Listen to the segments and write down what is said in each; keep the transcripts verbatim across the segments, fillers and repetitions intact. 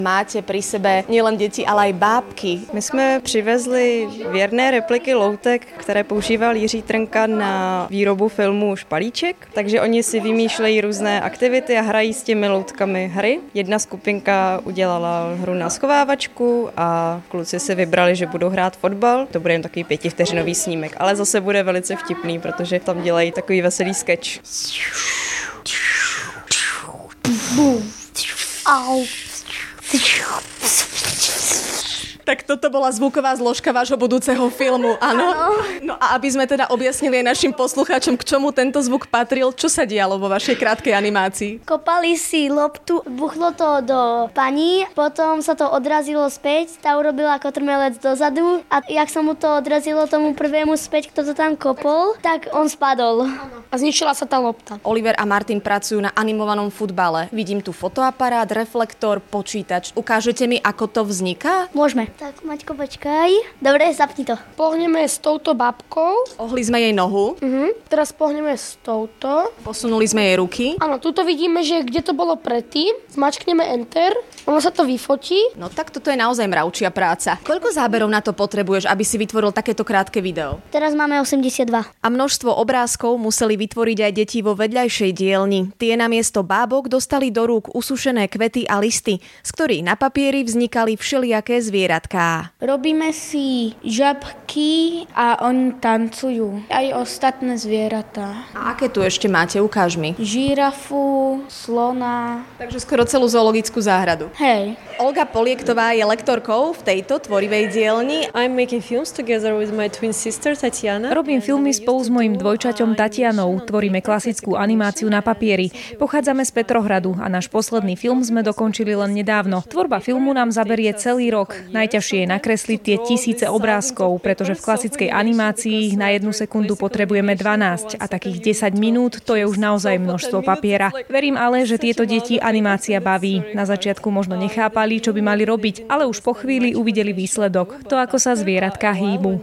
Máte pri sebe nielen deti, ale aj bábky. My jsme přivezli věrné repliky loutek, které používal Jiří Trnka na výrobu filmu Špalíček, takže oni si vymýšlejí různé aktivity a hrají s těmi loutkami hry. Jedna skupinka udělala hru na schovávačku a kluci si vybrali, že budou hrát fotbal. To bude jen takový pětivteřinový snímek, ale zase bude velice vtipný, protože tam dělají takový veselý sketch. Au. Tak toto bola zvuková zložka vášho budúceho filmu, áno? No a aby sme teda objasnili aj našim poslucháčom, k čomu tento zvuk patril, čo sa dialo vo vašej krátkej animácii? Kopali si loptu, buchlo to do pani, potom sa to odrazilo späť, tá urobila kotrmelec dozadu a jak sa mu to odrazilo tomu prvému späť, kto to tam kopol, tak on spadol. A zničila sa tá lopta. Oliver a Martin pracujú na animovanom futbale. Vidím tu fotoaparát, reflektor, počítač. Ukážete mi, ako to vzniká? Môžeme. Tak, Maťko, počkaj. Dobre, zapni to. Pohneme s touto babkou. Ohli sme jej nohu. Uh-huh. Teraz pohneme s touto. Posunuli sme jej ruky. Áno, tuto vidíme, že kde to bolo predtým. Zmačkneme Enter. Ono sa to vyfotí. No tak toto je naozaj mravčia práca. Koľko záberov na to potrebuješ, aby si vytvoril takéto krátke video? Teraz máme osemdesiatdva. A množstvo obrázkov museli vytvoriť aj deti vo vedľajšej dielni. Tie namiesto bábok dostali do rúk usušené kvety a listy, z ktorých na papieri vznikali všelijaké zvieratká. Robíme si žabky a oni tancujú. Aj ostatné zvieratá. A aké tu ešte máte? Ukáž mi. Žirafu, slona. Takže skoro celú zoologickú záhradu. Hej. Olga Poliektová je lektorkou v tejto tvorivej dielni. I'm making films together with my twin sister Tatiana. Robím filmy spolu s mojím dvojčaťom Tatianou. Tvoríme klasickú animáciu na papieri. Pochádzame z Petrohradu a náš posledný film sme dokončili len nedávno. Tvorba filmu nám zaberie celý rok. Najťažšie je nakresliť tie tisíce obrázkov, pretože v klasickej animácii na jednu sekundu potrebujeme dvanásť a takých desať minút to je už naozaj množstvo papiera. Verím ale, že tieto deti animácia baví. Na začiatku možno nechápali, čo by mali robiť, ale už po chvíli uvideli výsledok. To, ako sa zvieratka hýbu.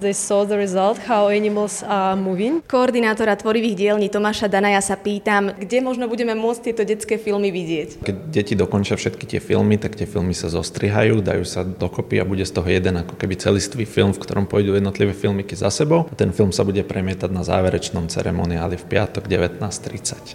Koordinátora tvorivých dielní Tomáša Danaja sa pýtam, kde možno budeme môcť tieto detské filmy vidieť. Keď deti dokončia všetky tie filmy, tak tie filmy sa zostrihajú, dajú sa dokopy a bude z toho jeden ako keby celistvý film, v ktorom pôjdu jednotlivé filmiky za sebou. A ten film sa bude premietať na záverečnom ceremoniáli v piatok devätnásť tridsať.